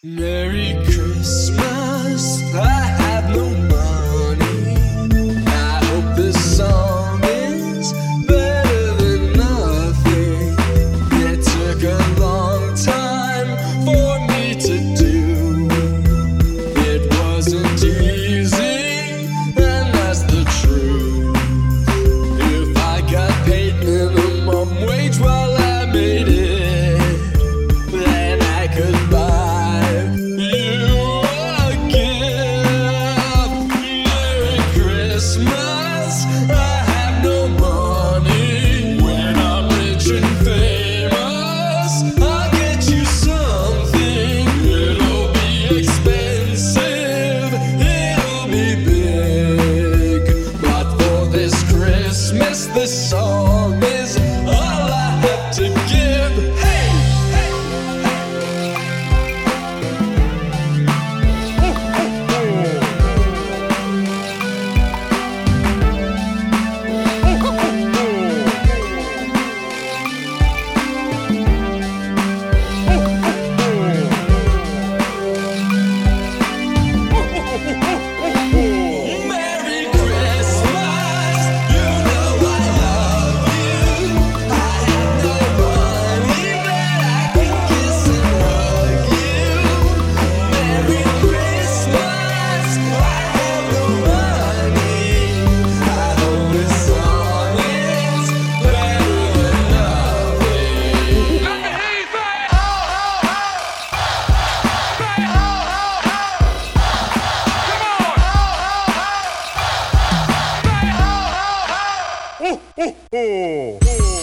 Merry Christmas, I have no money. I hope this song is better than nothing. It took a long time for me to do. It wasn't easy, and that's the truth. If I got paid minimum wage while I made it, then I could buy this song is all I have to give. Hey, hey, ho, ho.